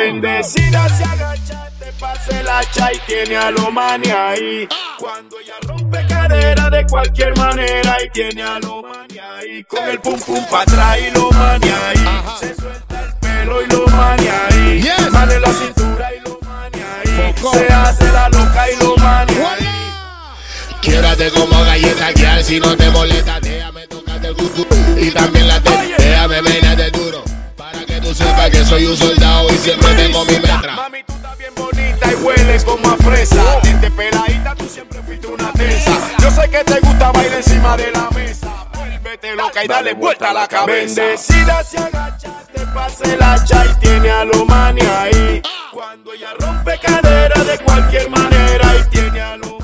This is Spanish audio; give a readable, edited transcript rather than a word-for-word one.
Bendecida se agacha, te pase el hacha y tiene a lo mani ahí. Cuando ella rompe cadera de cualquier manera y tiene a lo mani ahí. Con el pum pum pa' atrás y lo mani ahí. Se suelta el pelo y lo mani ahí. Mane la cintura y lo mani ahí. Se hace la loca y lo mani ahí. Quiérate como galleta, guiar si no te molesta. Déjame tocarte el cucu y también la teta. Déjame venirte duro para que tú sepas que soy un soldado y siempre tengo mi metra. Mami, tú estás bien bonita y hueles como a fresa. Desde peladita tú siempre fuiste una tensa. Yo sé que te gusta bailar encima de la mesa. Vuélvete loca y dale vuelta a la cabeza. Bendecida se agacha, te pase el hacha y tiene a lo mani ahí. Cuando ella rompe cadera de cualquier manera y tiene a lo